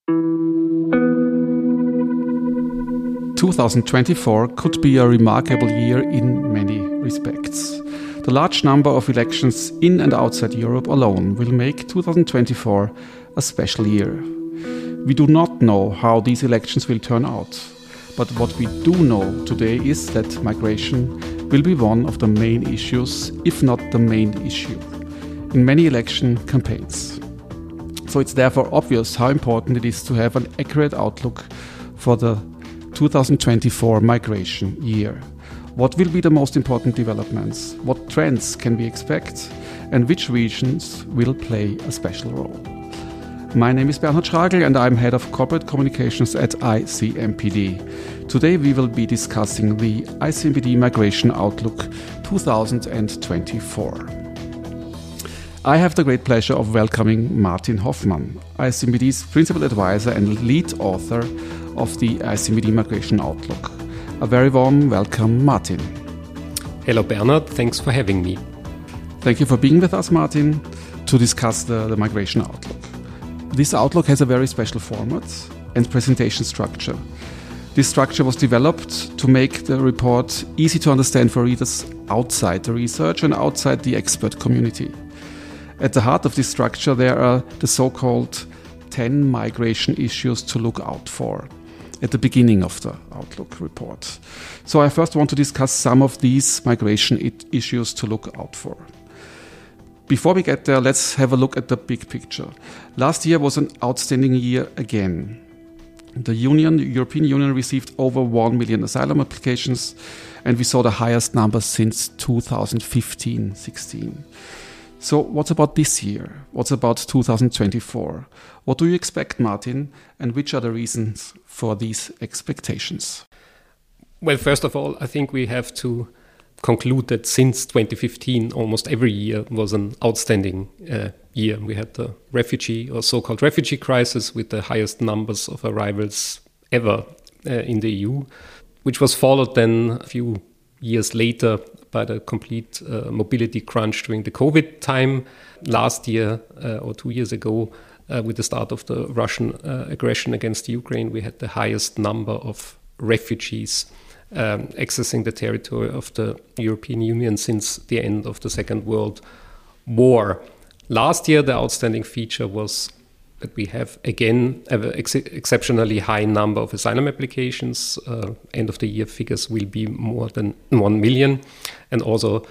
2024 could be a remarkable year in many respects. The large number of elections in and outside Europe alone will make 2024 a special year. We do not know how these elections will turn out, but what we do know today is that migration will be one of the main issues, if not the main issue, in many election campaigns. So it's therefore obvious how important it is to have an accurate outlook for the 2024 migration year. What will be the most important developments? What trends can we expect? And which regions will play a special role? My name is Bernhard Schragl and I'm Head of Corporate Communications at ICMPD. Today we will be discussing the ICMPD Migration Outlook 2024. I have the great pleasure of welcoming Martin Hoffmann, ICMPD's Principal Advisor and Lead Author of the ICMPD Migration Outlook. A very warm welcome, Martin. Hello Bernhard, thanks for having me. Thank you for being with us, Martin, to discuss the Migration Outlook. This Outlook has a very special format and presentation structure. This structure was developed to make the report easy to understand for readers outside the research and outside the expert community. At the heart of this structure, there are the so-called 10 migration issues to look out for at the beginning of the Outlook report. So I first want to discuss some of these migration issues to look out for. Before we get there, let's have a look at the big picture. Last year was an outstanding year again. The European Union received over 1 million asylum applications, and we saw the highest number since 2015-16. So what's about this year? What's about 2024? What do you expect, Martin? And which are the reasons for these expectations? Well, first of all, I think we have to conclude that since 2015, almost every year was an outstanding year. We had the refugee or so-called refugee crisis with the highest numbers of arrivals ever in the EU, which was followed then a few years later by the complete mobility crunch during the COVID time. Last year or 2 years ago, with the start of the Russian aggression against Ukraine, we had the highest number of refugees accessing the territory of the European Union since the end of the Second World War. Last year, the outstanding feature was that we have again an exceptionally high number of asylum applications. End of the year figures will be more than 1 million, and also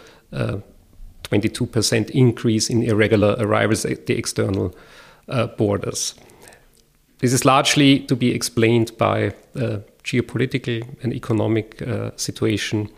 22% increase in irregular arrivals at the external borders. This is largely to be explained by the geopolitical and economic situation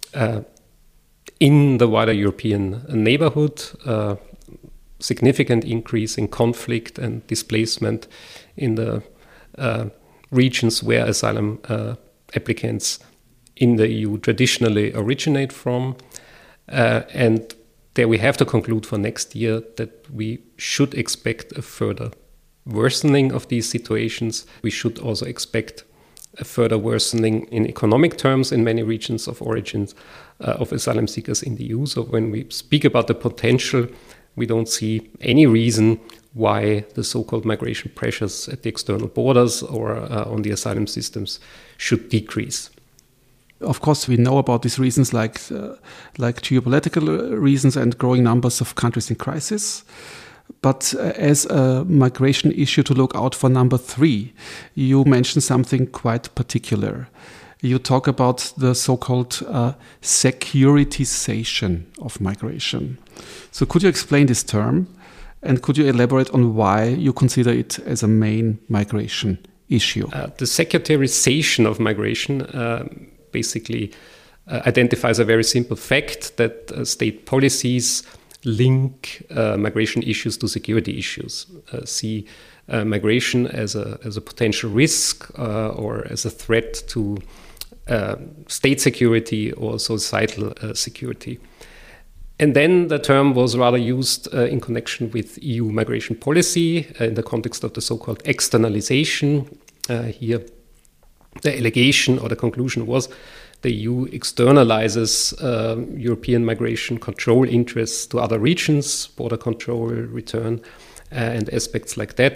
in the wider European neighborhood, significant increase in conflict and displacement in the regions where asylum applicants in the EU traditionally originate from. And there we have to conclude for next year that we should expect a further worsening of these situations. We should also expect a further worsening in economic terms in many regions of origins of asylum seekers in the EU. So when we speak about the potential, we don't see any reason why the so-called migration pressures at the external borders or on the asylum systems should decrease. Of course, we know about these reasons like geopolitical reasons and growing numbers of countries in crisis. But as a migration issue to look out for number 3, you mentioned something quite particular. You talk about the so-called securitization of migration. So could you explain this term? And could you elaborate on why you consider it as a main migration issue? The securitization of migration basically identifies a very simple fact that state policies link migration issues to security issues. See migration as a potential risk or as a threat to state security or societal security. And then the term was rather used in connection with EU migration policy in the context of the so-called externalization. Here, the allegation or the conclusion was the EU externalizes European migration control interests to other regions, border control, return, and aspects like that.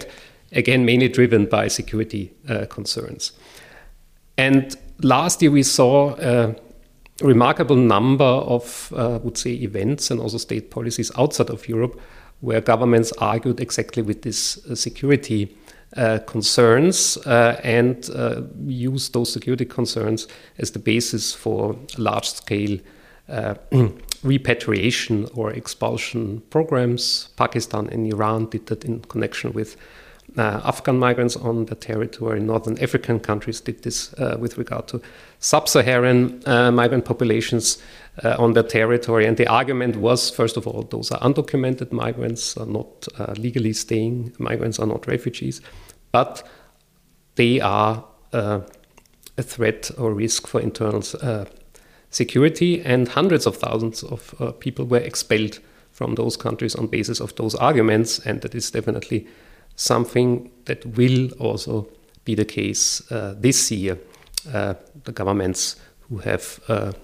again, mainly driven by security concerns. And last year we saw a remarkable number of, I would say, events and also state policies outside of Europe where governments argued exactly with this security concerns and used those security concerns as the basis for large-scale repatriation or expulsion programs. Pakistan and Iran did that in connection with Afghan migrants on the territory. Northern African countries did this with regard to sub-Saharan migrant populations on their territory. And the argument was, first of all, those are undocumented migrants, are not legally staying migrants, are not refugees, but they are a threat or risk for internal security. And hundreds of thousands of people were expelled from those countries on basis of those arguments. And that is definitely something that will also be the case this year. The governments who have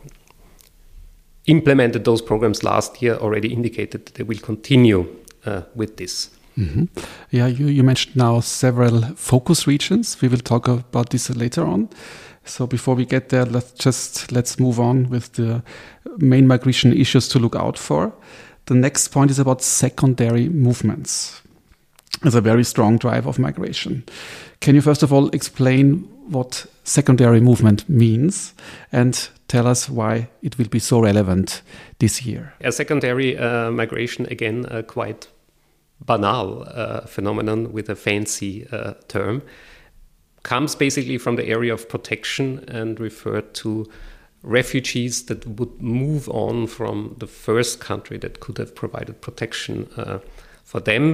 implemented those programs last year already indicated that they will continue with this. Mm-hmm. Yeah, you mentioned now several focus regions. We will talk about this later on. So before we get there, let's move on with the main migration issues to look out for. The next point is about secondary movements as a very strong drive of migration. Can you first of all explain what secondary movement means and tell us why it will be so relevant this year? Secondary migration, again, quite banal phenomenon with a fancy term, comes basically from the area of protection and referred to refugees that would move on from the first country that could have provided protection for them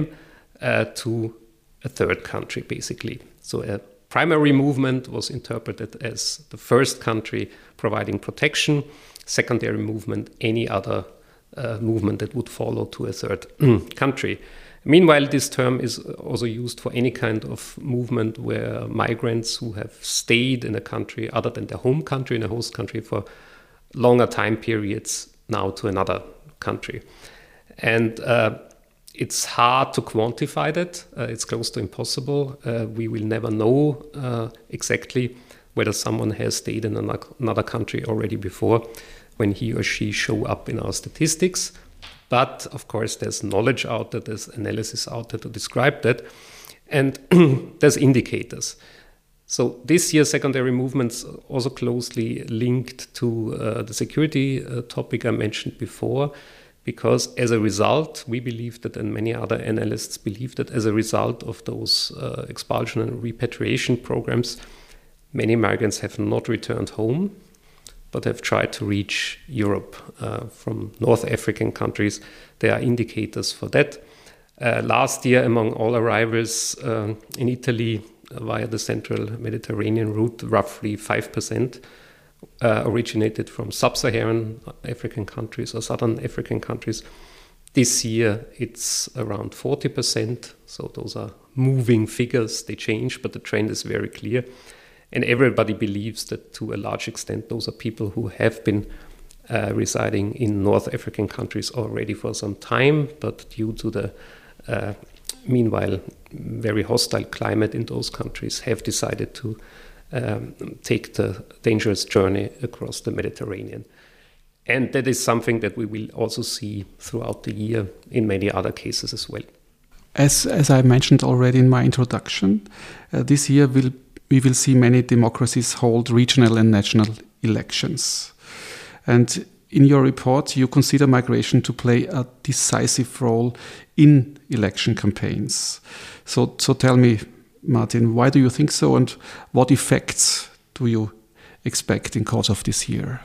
to a third country, basically. So a primary movement was interpreted as the first country providing protection, secondary movement, any other movement that would follow to a third country. Meanwhile, this term is also used for any kind of movement where migrants who have stayed in a country other than their home country, in a host country for longer time periods, now to another country. And it's hard to quantify that. It's close to impossible. We will never know exactly whether someone has stayed in another country already before when he or she show up in our statistics. But, of course, there's knowledge out there, there's analysis out there to describe that, and there's indicators. So this year, secondary movements also closely linked to the security topic I mentioned before, because as a result, we believe that, and many other analysts believe that as a result of those expulsion and repatriation programs, many migrants have not returned home, but have tried to reach Europe from North African countries. There are indicators for that. Last year, among all arrivals in Italy via the central Mediterranean route, roughly 5% originated from sub-Saharan African countries or southern African countries. This year, it's around 40%. So those are moving figures. They change, but the trend is very clear. And everybody believes that to a large extent, those are people who have been residing in North African countries already for some time, but due to the, meanwhile, very hostile climate in those countries, have decided to take the dangerous journey across the Mediterranean. And that is something that we will also see throughout the year in many other cases as well. As I mentioned already in my introduction, this year we will see many democracies hold regional and national elections. And in your report, you consider migration to play a decisive role in election campaigns. So tell me, Martin, why do you think so, and what effects do you expect in course of this year?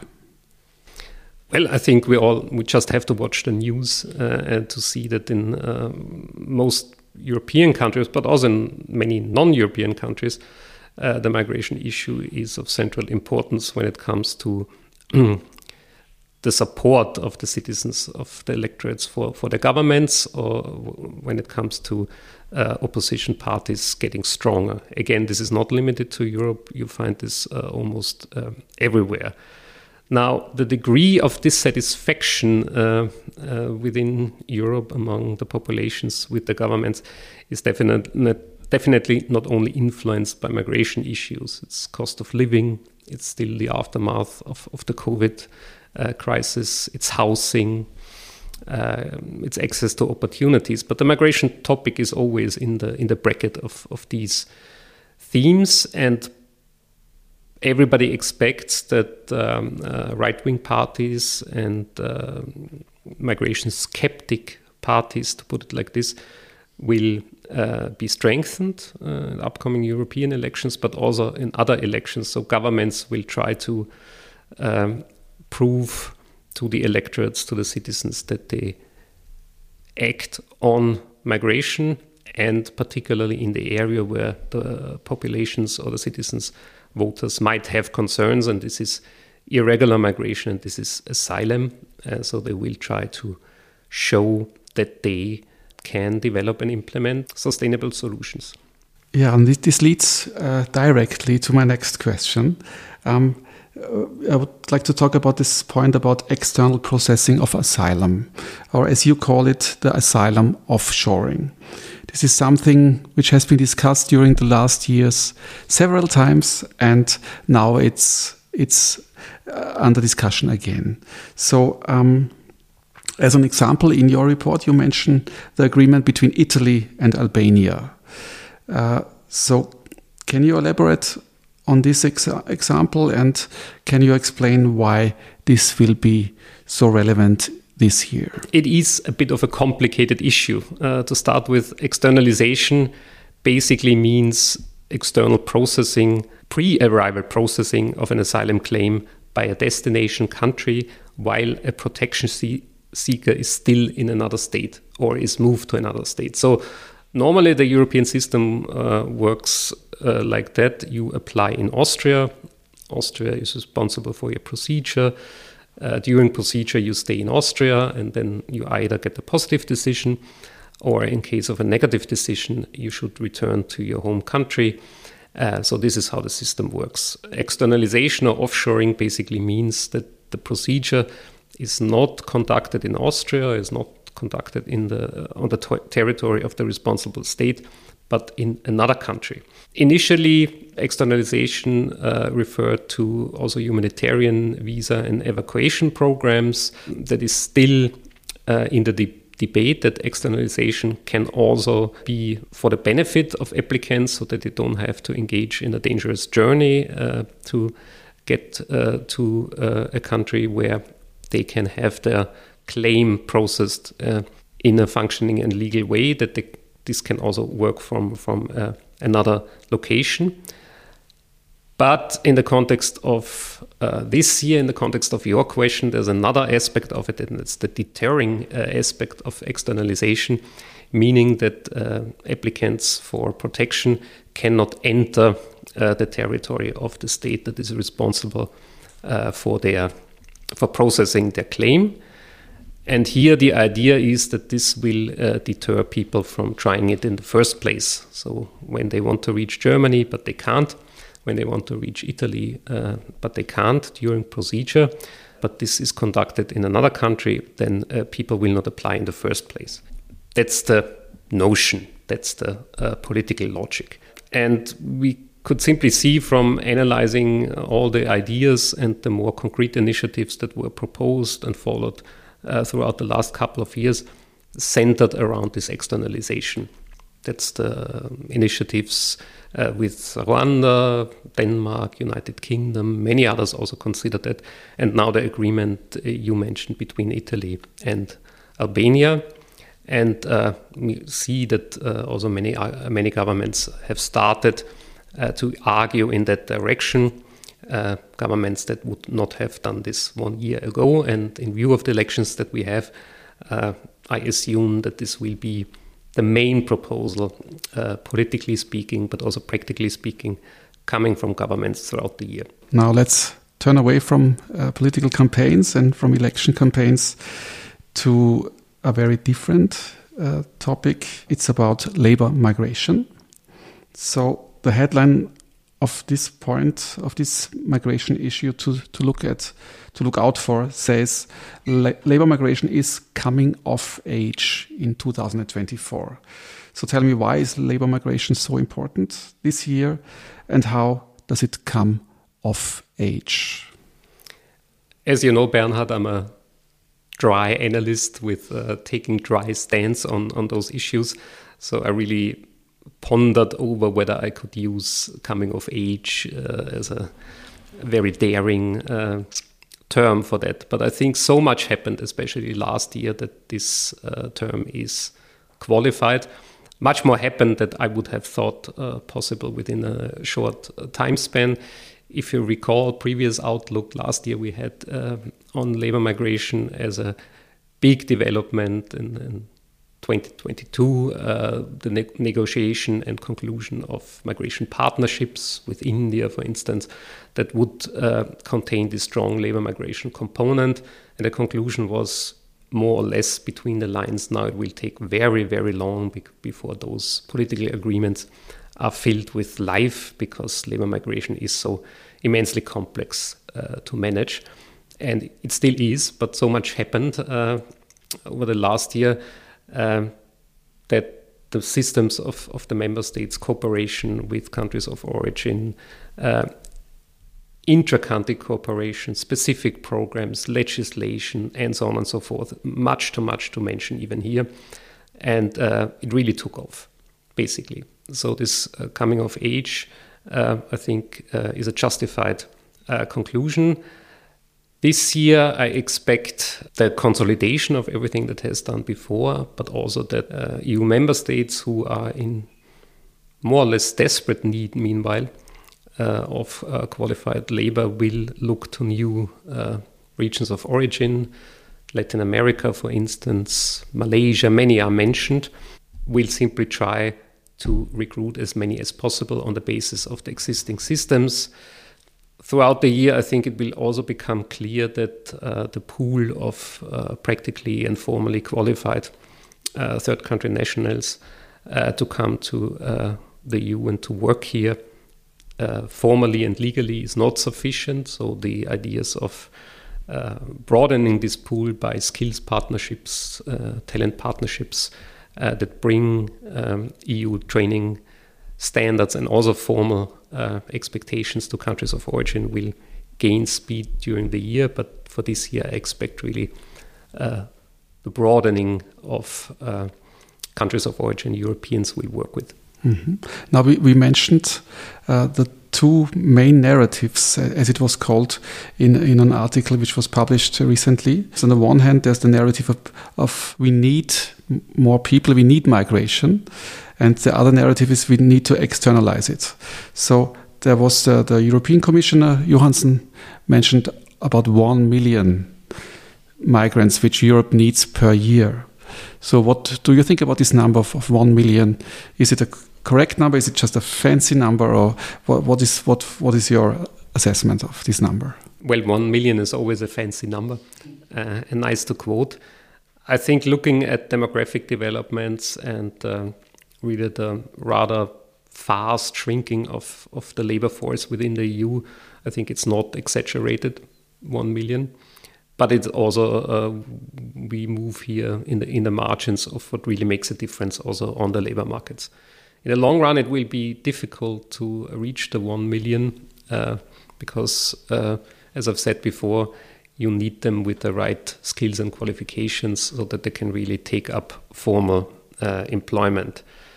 Well, I think we just have to watch the news and to see that in most European countries, but also in many non-European countries, the migration issue is of central importance when it comes to the support of the citizens, of the electorates for the governments, or when it comes to opposition parties getting stronger. Again, this is not limited to Europe. You find this almost everywhere. Now, the degree of dissatisfaction within Europe among the populations with the governments is definitely definitely not only influenced by migration issues. It's cost of living. It's still the aftermath of the COVID crisis. It's housing. It's access to opportunities. But the migration topic is always in the bracket of these themes, and everybody expects that right-wing parties and migration skeptic parties, to put it like this, will be strengthened in upcoming European elections, but also in other elections. So governments will try to prove to the electorates, to the citizens, that they act on migration, and particularly in the area where the populations or the citizens, voters, might have concerns, and this is irregular migration and this is asylum. So they will try to show that they can develop and implement sustainable solutions. Yeah, and this leads directly to my next question. I would like to talk about this point about external processing of asylum, or as you call it, the asylum offshoring. This is something which has been discussed during the last years several times, and now it's under discussion again. So, as an example, in your report, you mentioned the agreement between Italy and Albania. So, can you elaborate on this example, and can you explain why this will be so relevant this year? It is a bit of a complicated issue. To start with, externalization basically means external processing, pre-arrival processing of an asylum claim by a destination country while a protection seeker is still in another state or is moved to another state. So normally the European system works like that. You apply in Austria. Austria is responsible for your procedure. During procedure, you stay in Austria, and then you either get a positive decision, or in case of a negative decision, you should return to your home country. So this is how the system works. Externalization or offshoring basically means that the procedure is not conducted in Austria, is not conducted on the territory of the responsible state, but in another country. Initially, externalization referred to also humanitarian visa and evacuation programs. That is still in the debate, that externalization can also be for the benefit of applicants, so that they don't have to engage in a dangerous journey to get to a country where they can have their claim processed in a functioning and legal way, that this can also work from another location. But in the context of this year, in the context of your question, there's another aspect of it, and it's the deterring aspect of externalization, meaning that applicants for protection cannot enter the territory of the state that is responsible for processing their claim. And here the idea is that this will deter people from trying it in the first place. So when they want to reach Germany, but they can't, when they want to reach Italy, but they can't during procedure, but this is conducted in another country, then people will not apply in the first place. That's the notion, that's the political logic. And we could simply see from analyzing all the ideas and the more concrete initiatives that were proposed and followed throughout the last couple of years, centered around this externalization. That's the initiatives with Rwanda, Denmark, United Kingdom, many others also considered that. And now the agreement you mentioned between Italy and Albania. And we see that also many governments have started to argue in that direction. Governments that would not have done this 1 year ago. And in view of the elections that we have, I assume that this will be the main proposal, politically speaking, but also practically speaking, coming from governments throughout the year. Now let's turn away from political campaigns and from election campaigns to a very different topic. It's about labor migration. So the headline of this point, of this migration issue to look out for, says labor migration is coming of age in 2024. So tell me, why is labor migration so important this year, and how does it come of age? As you know, Bernhard, I'm a dry analyst with taking dry stance on those issues. So I really pondered over whether I could use coming of age as a very daring term for that. But I think so much happened, especially last year, that this term is qualified. Much more happened that I would have thought possible within a short time span. If you recall previous outlook, last year we had on labor migration as a big development in 2022, the negotiation and conclusion of migration partnerships with India, for instance, that would contain this strong labor migration component. And the conclusion was more or less between the lines. Now it will take very, very long before those political agreements are filled with life, because labor migration is so immensely complex to manage. And it still is, but so much happened over the last year that the systems of the member states' cooperation with countries of origin, intra-country cooperation, specific programs, legislation, and so on and so forth, much too much to mention even here. And it really took off, basically. So this coming of age, I think, is a justified conclusion. This year, I expect the consolidation of everything that has done before, but also that EU member states who are in more or less desperate need, meanwhile, of qualified labor will look to new regions of origin. Latin America, for instance, Malaysia, many are mentioned, will simply try to recruit as many as possible on the basis of the existing systems. Throughout the year, I think it will also become clear that the pool of practically and formally qualified third country nationals to come to the EU and to work here formally and legally is not sufficient. So the ideas of broadening this pool by skills partnerships, talent partnerships that bring EU training standards and also formal expectations to countries of origin will gain speed during the year. But for this year, I expect really the broadening of countries of origin Europeans will work with. Mm-hmm. Now, we mentioned the two main narratives, as it was called in an article which was published recently. So on the one hand, there's the narrative of we need more people, we need migration. And the other narrative is we need to externalize it. So there was the European Commissioner Johansson mentioned about 1 million migrants which Europe needs per year. So what do you think about this number of 1 million? Is it a correct number? Is it just a fancy number? Or what is your assessment of this number? Well, 1 million is always a fancy number and nice to quote. I think looking at demographic developments and really the rather fast shrinking of the labor force within the EU, I think it's not exaggerated, 1 million. But it's also, we move here in the margins of what really makes a difference also on the labor markets. In the long run, it will be difficult to reach the 1 million because, as I've said before, you need them with the right skills and qualifications so that they can really take up formal employment.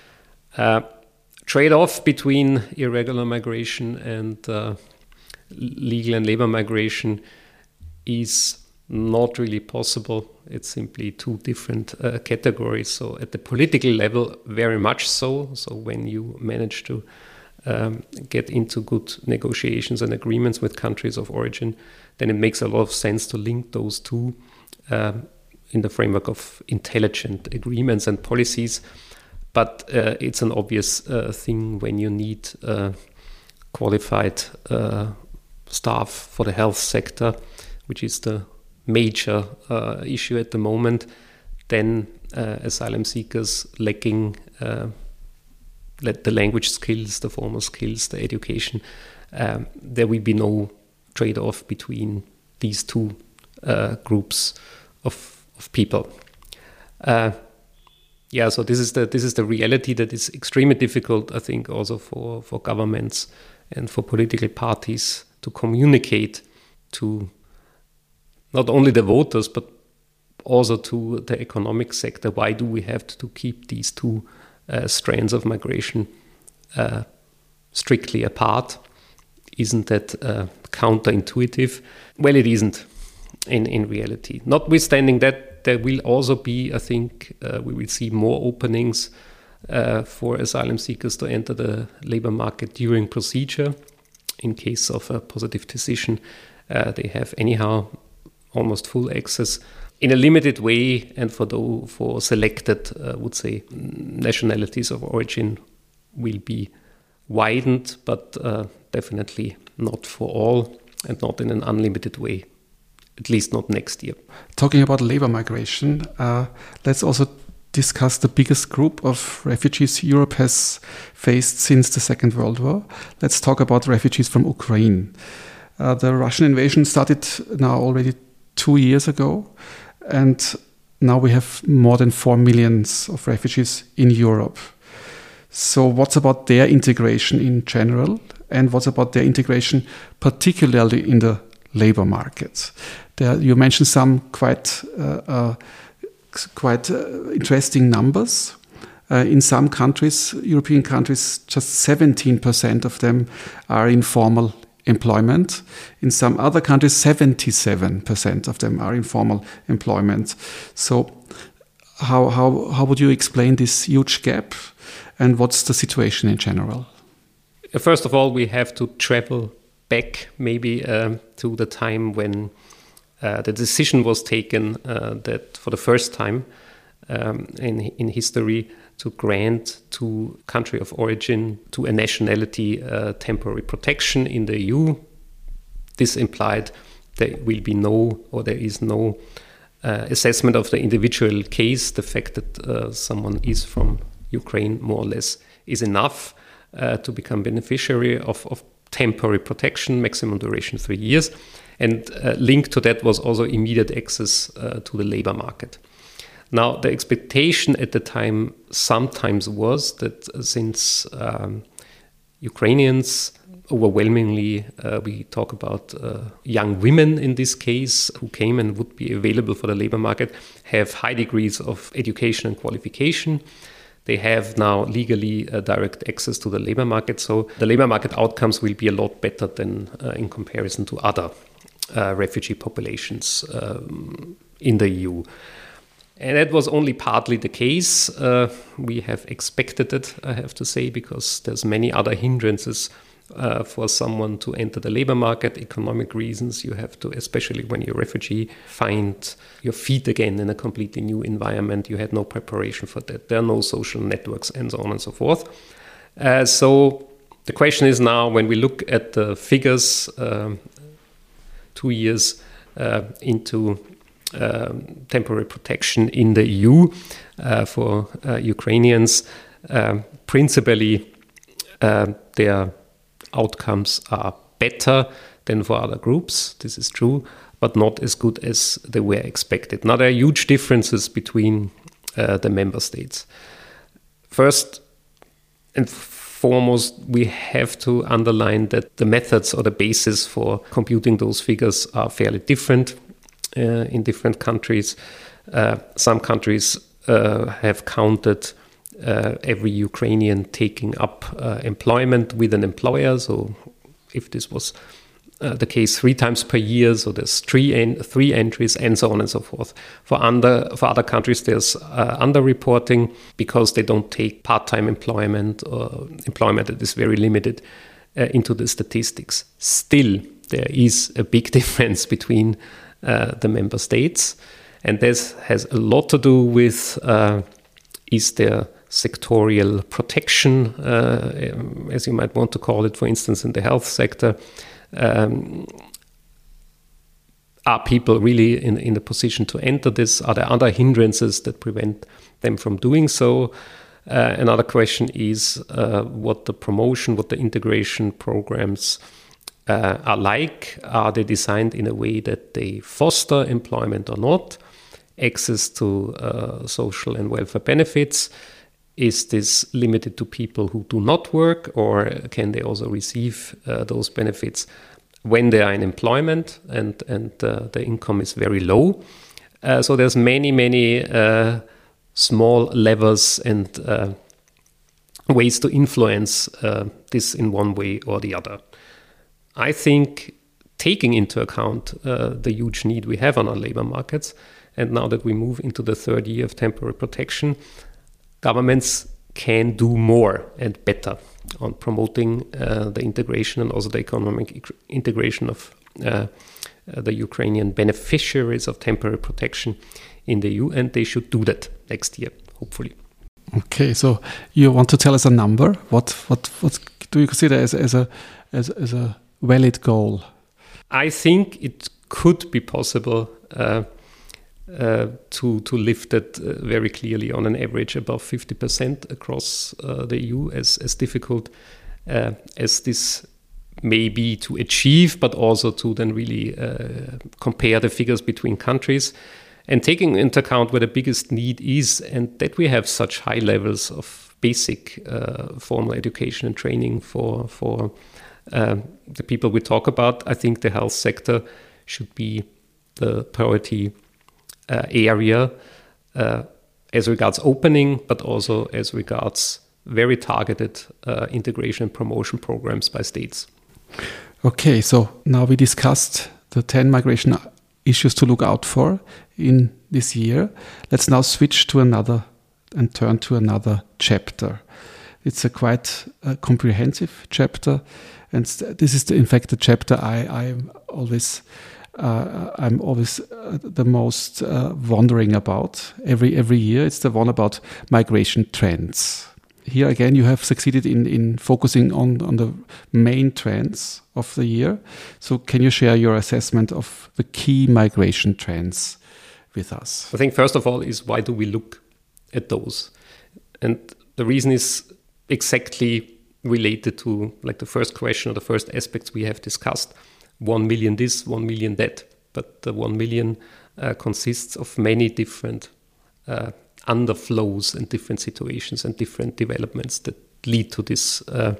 Trade-off between irregular migration and legal and labor migration is not really possible. It's simply two different categories. So at the political level, very much so. So when you manage to get into good negotiations and agreements with countries of origin, then it makes a lot of sense to link those two in the framework of intelligent agreements and policies. But it's an obvious thing when you need qualified staff for the health sector, which is the major issue at the moment, then asylum seekers lacking the language skills, the formal skills, the education, there will be no trade-off between these two groups of people. So this is the reality that is extremely difficult, I think, also for governments and for political parties to communicate to not only the voters but also to the economic sector. Why do we have to keep these two strands of migration strictly apart? Isn't that counterintuitive? Well, it isn't in reality. Notwithstanding that, there will also be, I think, we will see more openings for asylum seekers to enter the labor market during procedure. In case of a positive decision, they have anyhow almost full access in a limited way, and for selected, would say, nationalities of origin will be widened, but definitely not for all and not in an unlimited way, at least not next year. Talking about labor migration, let's also discuss the biggest group of refugees Europe has faced since the Second World War. Let's talk about refugees from Ukraine. The Russian invasion started now already 2 years ago, and now we have more than 4 million of refugees in Europe. So what's about their integration in general, and what's about their integration particularly in the labor market? You mentioned some quite interesting numbers. In some countries, European countries, just 17% of them are in formal employment. In some other countries, 77% of them are in formal employment. So how would you explain this huge gap, and what's the situation in general? First of all, we have to travel back maybe to the time when the decision was taken that for the first time in history to grant to country of origin, to a nationality, temporary protection in the EU. This implied there will be there is no assessment of the individual case. The fact that someone is from Ukraine more or less is enough to become beneficiary of temporary protection, maximum duration 3 years. And linked to that was also immediate access to the labor market. Now, the expectation at the time sometimes was that since Ukrainians, overwhelmingly, we talk about young women in this case, who came and would be available for the labor market, have high degrees of education and qualification. They have now legally direct access to the labor market. So the labor market outcomes will be a lot better than in comparison to other refugee populations in the EU. And that was only partly the case. We have expected it, I have to say, because there's many other hindrances for someone to enter the labor market. Economic reasons, you have to, especially when you're a refugee, find your feet again in a completely new environment. You had no preparation for that. There are no social networks and so on and so forth. So the question is now, when we look at the figures 2 years into temporary protection in the EU for Ukrainians, principally their outcomes are better than for other groups. This is true, but not as good as they were expected. Now, there are huge differences between the member states. First and foremost, we have to underline that the methods or the basis for computing those figures are fairly different in different countries. Some countries have counted every Ukrainian taking up employment with an employer. So if this was the case 3 times per year, so there's three entries and so on and so forth. For other countries, there's underreporting because they don't take part-time employment or employment that is very limited into the statistics. Still, there is a big difference between the member states, and this has a lot to do with is there sectorial protection, as you might want to call it, for instance, in the health sector. Are people really in a position to enter this? Are there other hindrances that prevent them from doing so? Another question is what the promotion, what the integration programs are like. Are they designed in a way that they foster employment or not? Access to social and welfare benefits. Is this limited to people who do not work, or can they also receive those benefits when they are in employment and the income is very low? So there's many small levers and ways to influence this in one way or the other. I think taking into account the huge need we have on our labor markets, and now that we move into the third year of temporary protection, governments can do more and better on promoting the integration and also the economic integration of the Ukrainian beneficiaries of temporary protection in the EU, and they should do that next year, hopefully. Okay, so you want to tell us a number? What do you consider as a valid goal? I think it could be possible to lift it very clearly on an average above 50% across the EU, as difficult as this may be to achieve, but also to then really compare the figures between countries and taking into account where the biggest need is, and that we have such high levels of basic formal education and training for the people we talk about. I think the health sector should be the priority area as regards opening, but also as regards very targeted integration and promotion programs by states. Okay, so now we discussed the 10 migration issues to look out for in this year. Let's now switch to another and turn to another chapter. It's a quite comprehensive chapter, and this is in fact the chapter I'm always the most wondering about every year. It's the one about migration trends. Here again, you have succeeded in focusing on the main trends of the year. So can you share your assessment of the key migration trends with us? I think first of all is, why do we look at those? And the reason is exactly related to like the first question or the first aspects we have discussed. 1 million this, 1 million that. But the 1 million consists of many different underflows and different situations and different developments that lead to this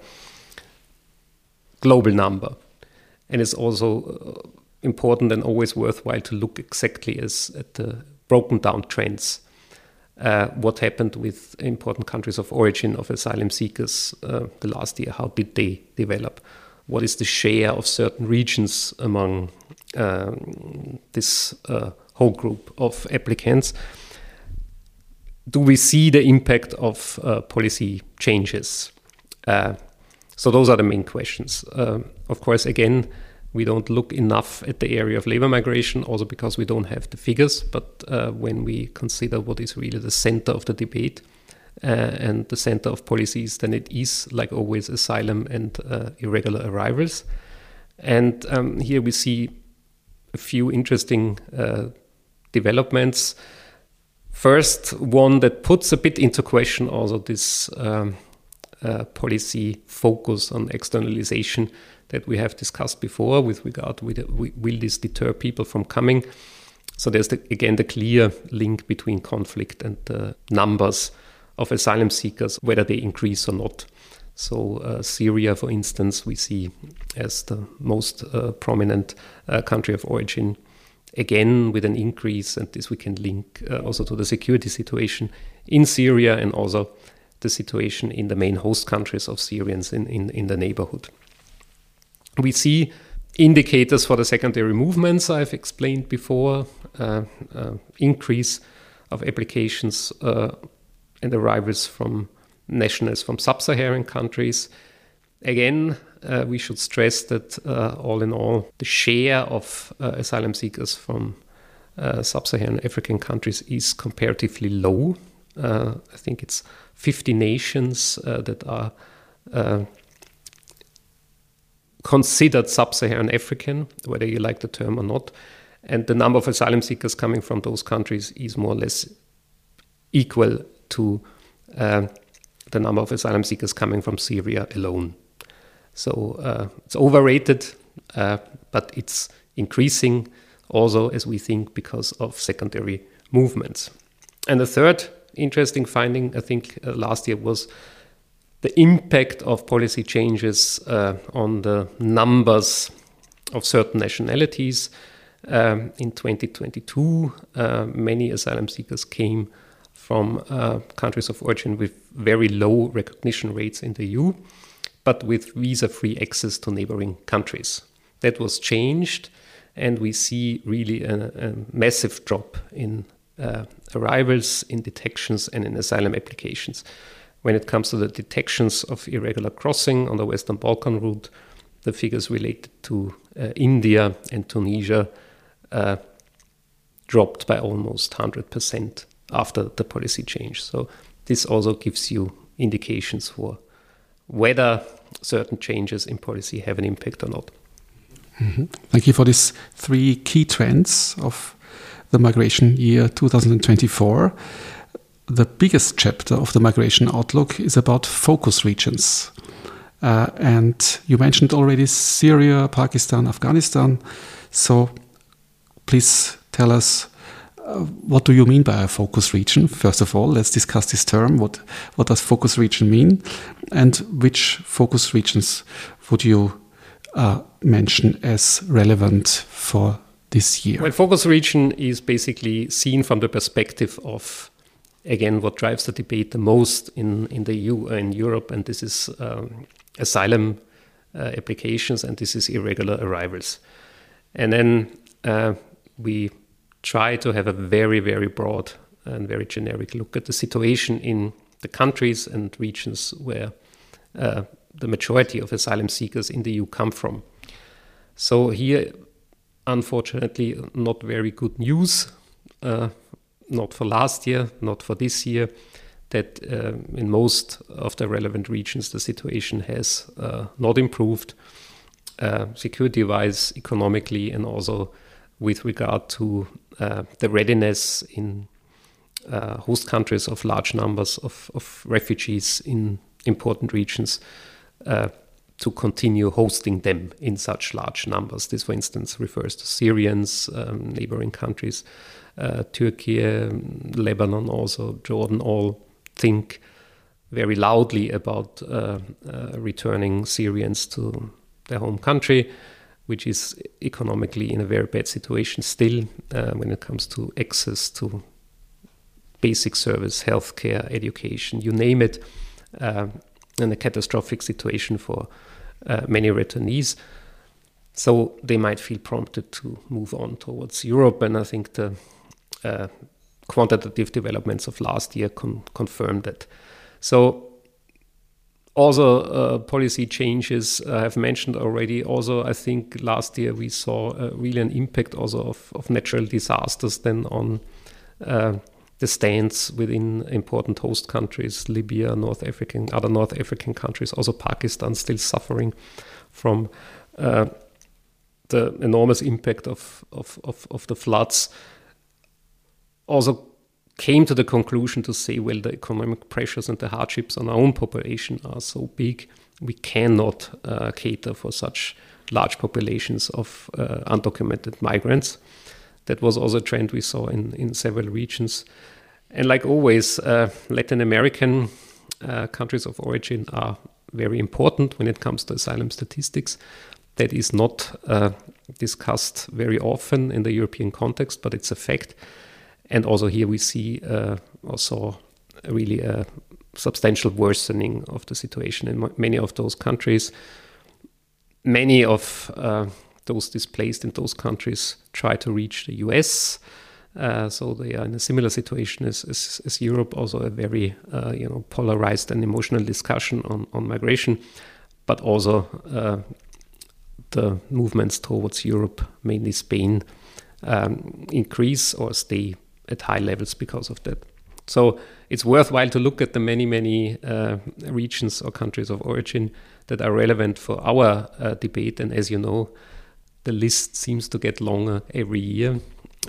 global number. And it's also important and always worthwhile to look exactly at the broken down trends. What happened with important countries of origin of asylum seekers the last year? How did they develop? What is the share of certain regions among this whole group of applicants? Do we see the impact of policy changes? So those are the main questions. Of course, again, we don't look enough at the area of labor migration, also because we don't have the figures. But when we consider what is really the center of the debate and the center of policies, then it is, like always, asylum and irregular arrivals. And here we see a few interesting developments. First, one that puts a bit into question also this policy focus on externalization that we have discussed before with regard to will this deter people from coming. So there's, again, the clear link between conflict and the numbers of asylum seekers, whether they increase or not. So Syria, for instance, we see as the most prominent country of origin, again with an increase, and this we can link also to the security situation in Syria and also the situation in the main host countries of Syrians in the neighborhood. We see indicators for the secondary movements I've explained before, increase of applications and arrivals from nationals from sub-Saharan countries. Again, we should stress that all in all, the share of asylum seekers from sub-Saharan African countries is comparatively low. I think it's 50 nations that are considered sub-Saharan African, whether you like the term or not. And the number of asylum seekers coming from those countries is more or less equal to the number of asylum seekers coming from Syria alone. So it's overrated, but it's increasing also, as we think, because of secondary movements. And the third interesting finding, I think, last year was the impact of policy changes on the numbers of certain nationalities. In 2022, many asylum seekers came from countries of origin with very low recognition rates in the EU, but with visa-free access to neighboring countries. That was changed, and we see really a massive drop in arrivals, in detections, and in asylum applications. When it comes to the detections of irregular crossing on the Western Balkan route, the figures related to India and Tunisia dropped by almost 100% after the policy change. So this also gives you indications for whether certain changes in policy have an impact or not. Mm-hmm. Thank you for these three key trends of the migration year 2024. The biggest chapter of the migration outlook is about focus regions. And you mentioned already Syria, Pakistan, Afghanistan. So please tell us, what do you mean by a focus region? First of all, let's discuss this term. What does focus region mean? And which focus regions would you mention as relevant for this year? Well, focus region is basically seen from the perspective of, again, what drives the debate the most in the EU, in Europe, and this is asylum applications, and this is irregular arrivals. And then we try to have a very, very broad and very generic look at the situation in the countries and regions where the majority of asylum seekers in the EU come from. So here, unfortunately, not very good news, not for last year, not for this year, that in most of the relevant regions the situation has not improved security-wise, economically, and also with regard to the readiness in host countries of large numbers of refugees in important regions to continue hosting them in such large numbers. This, for instance, refers to Syrians, neighboring countries, Turkey, Lebanon, also Jordan, all think very loudly about returning Syrians to their home country, which is economically in a very bad situation still when it comes to access to basic service, healthcare, education, you name it, and a catastrophic situation for many returnees. So they might feel prompted to move on towards Europe, and I think the quantitative developments of last year confirmed that. So also policy changes I have mentioned already. Also, I think last year we saw really an impact also of natural disasters then on the stance within important host countries, Libya, other North African countries, also Pakistan still suffering from the enormous impact of the floods. Also came to the conclusion to say, well, the economic pressures and the hardships on our own population are so big, we cannot cater for such large populations of undocumented migrants. That was also a trend we saw in several regions. And like always, Latin American countries of origin are very important when it comes to asylum statistics. That is not discussed very often in the European context, but it's a fact. And also here we see also really a substantial worsening of the situation in many of those countries. Many of those displaced in those countries try to reach the US. So they are in a similar situation as Europe, also a very polarized and emotional discussion on migration, but also the movements towards Europe, mainly Spain, increase or stay at high levels because of that. So it's worthwhile to look at the many regions or countries of origin that are relevant for our debate. And as you know, the list seems to get longer every year.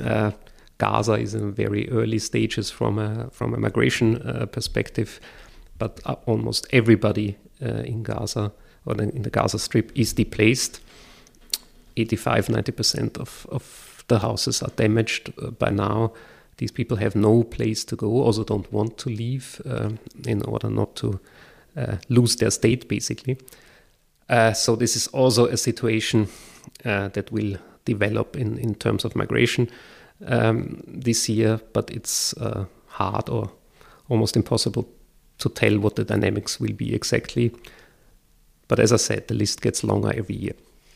Gaza is in very early stages from a migration perspective. but almost everybody in Gaza or in the Gaza Strip is displaced. 85-90% of the houses are damaged by now. These people have no place to go, also don't want to leave in order not to lose their state, basically. So this is also a situation that will develop in terms of migration this year, but it's hard or almost impossible to tell what the dynamics will be exactly. But as I said, the list gets longer every year.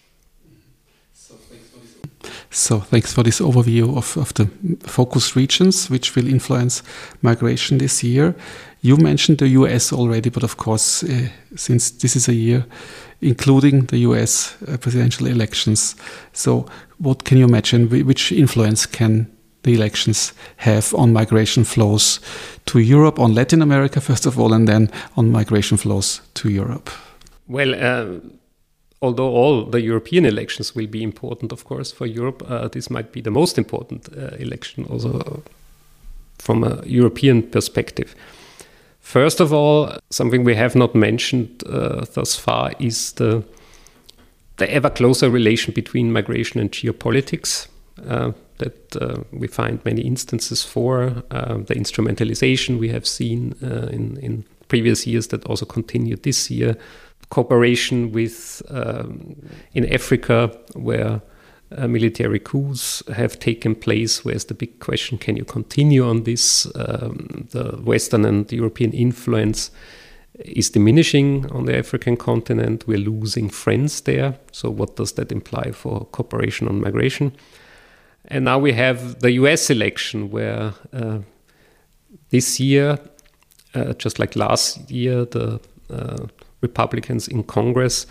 So thanks for this overview of the focus regions which will influence migration this year. You mentioned the US already, but of course, since this is a year including the US presidential elections, so what can you imagine? Which influence can the elections have on migration flows to Europe, on Latin America first of all, and then on migration flows to Europe? Well, although all the European elections will be important, of course, for Europe, this might be the most important election also from a European perspective. First of all, something we have not mentioned thus far is the ever closer relation between migration and geopolitics that we find many instances for. The instrumentalization we have seen in previous years that also continued this year. Cooperation with in Africa, where military coups have taken place, where's the big question, can you continue on this? The Western and European influence is diminishing on the African continent. We're losing friends there. So what does that imply for cooperation on migration? And now we have the US election, where this year, just like last year, the Republicans in Congress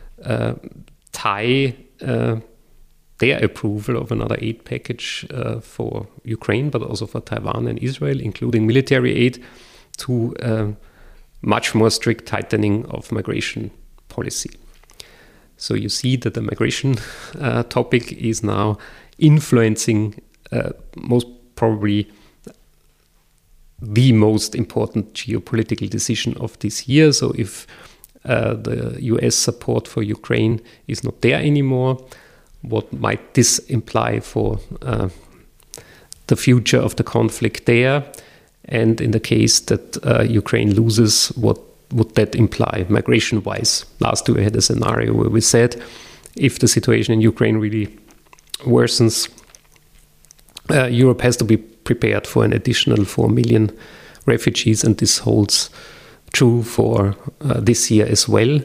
tie their approval of another aid package for Ukraine, but also for Taiwan and Israel, including military aid, to much more strict tightening of migration policy. So you see that the migration topic is now influencing most probably the most important geopolitical decision of this year. So if the US support for Ukraine is not there anymore, what might this imply for the future of the conflict there? And in the case that Ukraine loses, what would that imply migration-wise? Last year we had a scenario where we said if the situation in Ukraine really worsens, Europe has to be prepared for an additional 4 million refugees, and this holds true for this year as well.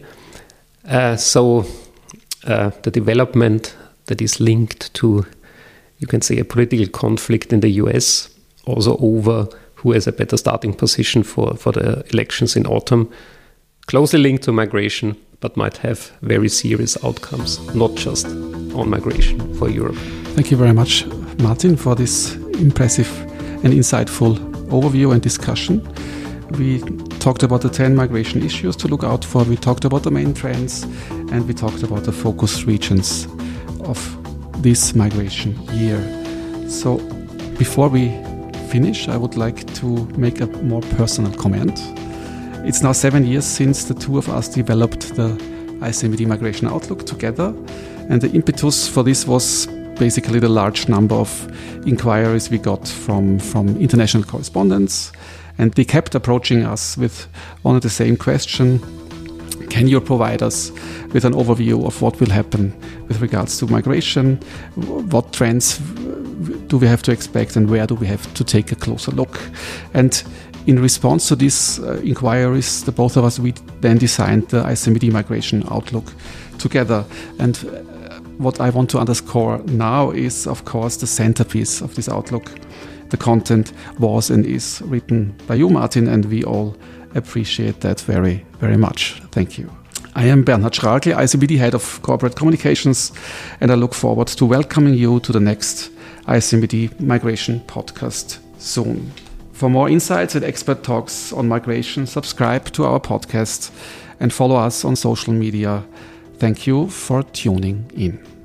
So the development that is linked to, you can say, a political conflict in the US, also over who has a better starting position for the elections in autumn, closely linked to migration, but might have very serious outcomes, not just on migration for Europe. Thank you very much, Martin, for this impressive and insightful overview and discussion. We talked about the 10 migration issues to look out for, we talked about the main trends, and we talked about the focus regions of this migration year. So before we finish, I would like to make a more personal comment. It's now 7 years since the two of us developed the ICMPD Migration Outlook together, and the impetus for this was basically the large number of inquiries we got from international correspondents, and they kept approaching us with one and the same question: can you provide us with an overview of what will happen with regards to migration? What trends do we have to expect, and where do we have to take a closer look? And in response to these inquiries, the both of us, we then designed the ICMPD Migration Outlook together. And what I want to underscore now is, of course, the centerpiece of this outlook. The content was and is written by you, Martin, and we all appreciate that very, very much. Thank you. I am Bernhard Schragl, ICMPD Head of Corporate Communications, and I look forward to welcoming you to the next ICMPD Migration podcast soon. For more insights and expert talks on migration, subscribe to our podcast and follow us on social media. Thank you for tuning in.